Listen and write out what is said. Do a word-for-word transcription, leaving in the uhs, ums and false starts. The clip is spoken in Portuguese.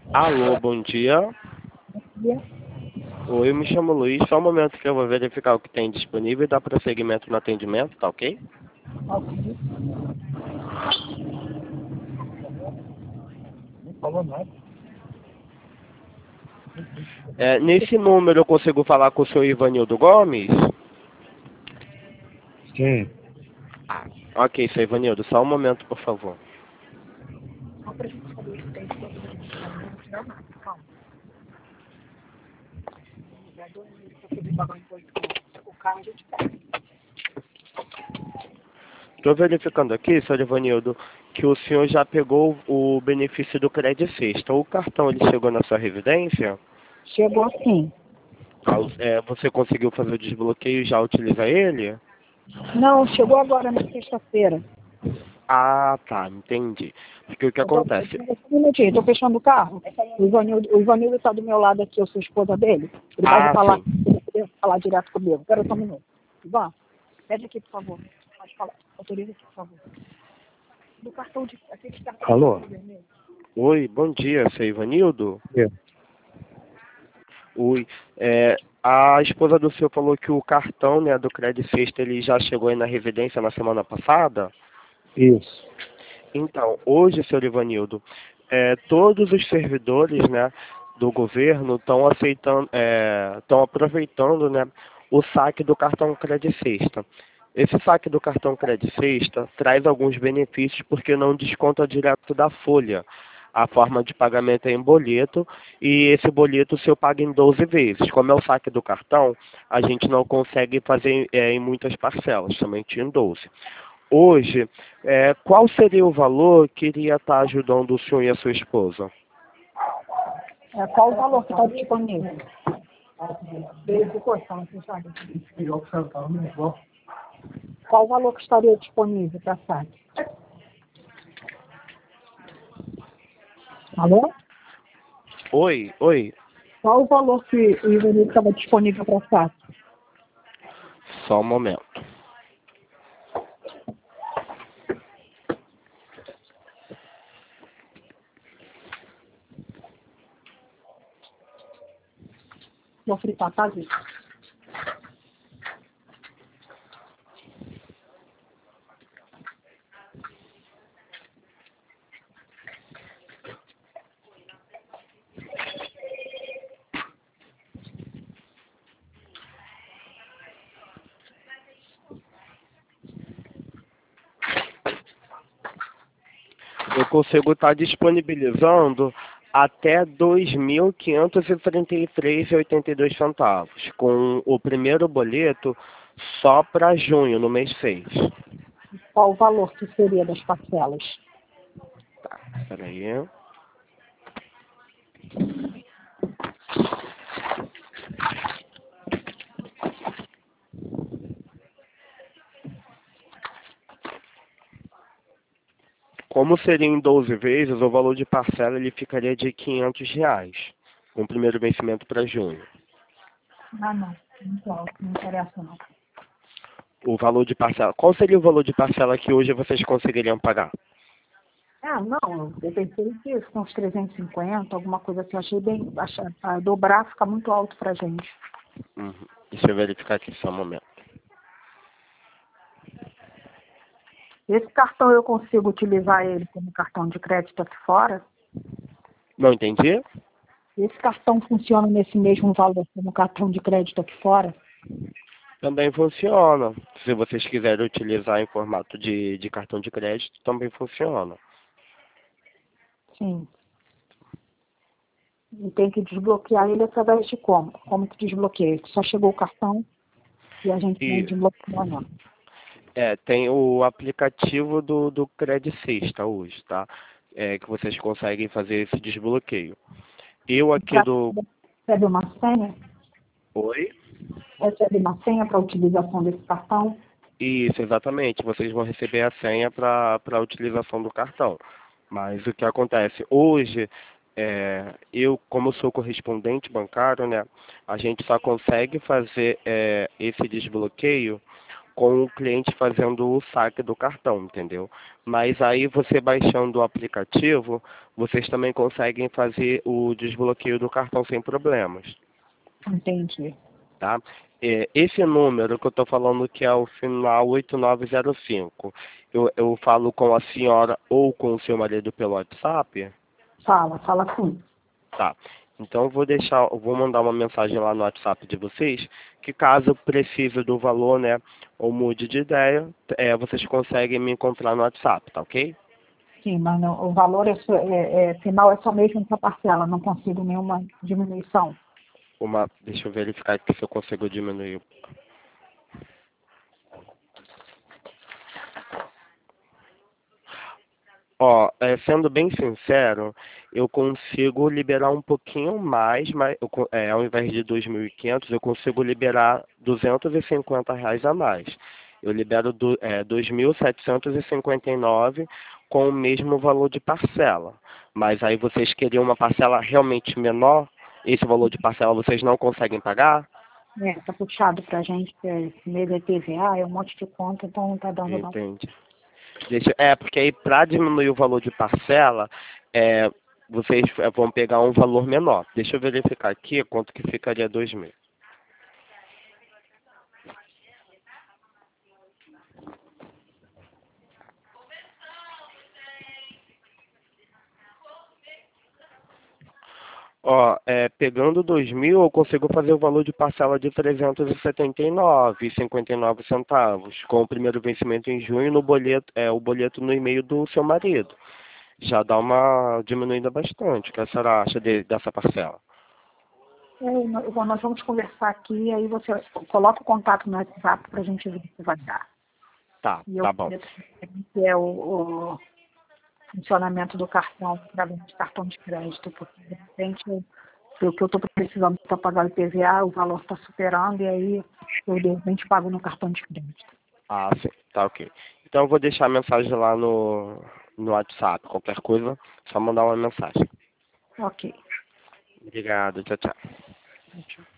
Alô, bom dia. Dia. Oi, eu me chamo Luiz. Só um momento que eu vou verificar o que tem disponível e dar prosseguimento no atendimento, tá ok? Ok. Não falou nada. É, nesse número eu consigo falar com o senhor Ivanildo Gomes? Sim. Ah, ok, senhor Ivanildo. Só um momento, por favor. Só pra gente saber se tem disponibilidade. Não vou tirar nada, calma. Já dou um minuto pra poder pagar o imposto. O carro a gente pega. Estou verificando aqui, senhor Ivanildo, que o senhor já pegou o benefício do Crédito Sexta. O cartão ele chegou na sua residência? Chegou sim. Ah, é, você conseguiu fazer o desbloqueio e já utiliza ele? Não, chegou agora na sexta-feira. Ah, tá, entendi. Porque o que Eu tô, acontece? eu, um minutinho, tô fechando o carro. O Ivanildo, o Ivanildo tá do meu lado aqui, eu sou esposa dele. Ele vai Ah, falar, sim. ele vai falar direto comigo. Espera só um minuto. Ivan, pede aqui, por favor. Pode falar. Autoriza aqui, por favor. Do cartão de. Aquele cartão Alô? de vermelho. Oi, bom dia, seu Ivanildo. É. Oi, é, a esposa do senhor falou que o cartão, né, do Crédito Sexta, ele já chegou aí na residência na semana passada? Isso. Então, hoje, senhor Ivanildo, é, todos os servidores, né, do governo estão aceitando, estão aproveitando, né, o saque do cartão Crédito Sexta. Esse saque do cartão Crédito Sexta traz alguns benefícios porque não desconta direto da folha. A forma de pagamento é em boleto e esse boleto o senhor paga em doze vezes. Como é o saque do cartão, a gente não consegue fazer é, em muitas parcelas, somente em doze. Hoje, é, qual seria o valor que iria estar ajudando o senhor e a sua esposa? É, qual o valor que está disponível? Desde cortão, você sabe? Qual o valor que estaria disponível para saque? Alô? Oi, oi. Qual o valor que o Ivanildo estava disponível para saque? Só um momento. Vou fritar, tá, gente? Eu consigo estar disponibilizando até dois mil quinhentos e trinta e três reais e oitenta e dois centavos, com o primeiro boleto só para junho, no mês seis. Qual o valor que seria das parcelas? Tá, peraí. Como seria em doze vezes, o valor de parcela ele ficaria de quinhentos reais, com o primeiro vencimento para junho. Ah, não. Muito alto, não interessa não. O valor de parcela. Qual seria o valor de parcela que hoje vocês conseguiriam pagar? Ah, não, eu pensei que com uns trezentos e cinquenta, alguma coisa assim, achei bem, achei, ah, dobrar fica muito alto pra gente. Uhum. Deixa eu verificar aqui só um momento. Esse cartão eu consigo utilizar ele como cartão de crédito aqui fora? Não entendi? Esse cartão funciona nesse mesmo valor como cartão de crédito aqui fora? Também funciona. Se vocês quiserem utilizar em formato de, de cartão de crédito, também funciona. Sim. E tem que desbloquear ele através de como? Como que desbloqueia? Só chegou o cartão e a gente não E desbloqueou, não. é, tem o aplicativo do, do Credit Sexta hoje, tá? É, que vocês conseguem fazer esse desbloqueio. Eu aqui Pra- do. Recebe uma senha? Oi? Recebe uma senha para a utilização desse cartão? Isso, exatamente. Vocês vão receber a senha para a utilização do cartão. Mas o que acontece? Hoje, é, eu, como sou correspondente bancário, né, a gente só consegue fazer é, esse desbloqueio com o cliente fazendo o saque do cartão, entendeu? Mas aí você baixando o aplicativo, vocês também conseguem fazer o desbloqueio do cartão sem problemas, Entendi. tá? É, esse número que eu estou falando que é o final oito nove zero cinco, eu, eu falo com a senhora ou com o seu marido pelo WhatsApp? Fala, fala sim. Tá. Então eu vou deixar, eu vou mandar uma mensagem lá no WhatsApp de vocês, que caso precise do valor, né, ou mude de ideia, é, vocês conseguem me encontrar no WhatsApp, tá ok? Sim, mas não, o valor é, só- é, é, final é só mesmo essa parcela, não consigo nenhuma diminuição. Uma, deixa eu verificar aqui se eu consigo diminuir. Ó, é, sendo bem sincero, eu consigo liberar um pouquinho mais, mas eu co- é, ao invés de dois mil e quinhentos, eu consigo liberar duzentos e cinquenta reais a mais. Eu libero do, é, dois mil setecentos e cinquenta e nove com o mesmo valor de parcela. Mas aí vocês queriam uma parcela realmente menor? Esse valor de parcela vocês não conseguem pagar? É, tá puxado pra gente, é, esse mês é T V A, é um monte de conta, então não tá dando não. Entende? Deixa, é, porque aí para diminuir o valor de parcela, é, vocês é, vão pegar um valor menor. Deixa eu verificar aqui quanto que ficaria dois mil. Ó, é, pegando dois mil, eu consigo fazer o valor de parcela de trezentos e setenta e nove e cinquenta e nove centavos, com o primeiro vencimento em junho no boleto, é, o boleto no e-mail do seu marido. Já dá uma diminuída bastante. O que a senhora acha de, dessa parcela? É, nós nós vamos conversar aqui, aí você coloca o contato no WhatsApp pra gente ver se vai dar. Tá, E eu tá bom. que é o, o funcionamento do cartão, através de cartão de crédito, porque de repente eu- o que eu estou precisando para pagar o I P V A, o valor está superando, e aí eu de repente pago no cartão de crédito. Ah, sim, tá ok. Então eu vou deixar a mensagem lá no, no WhatsApp. Qualquer coisa, só mandar uma mensagem. Ok. Obrigado, tchau, tchau.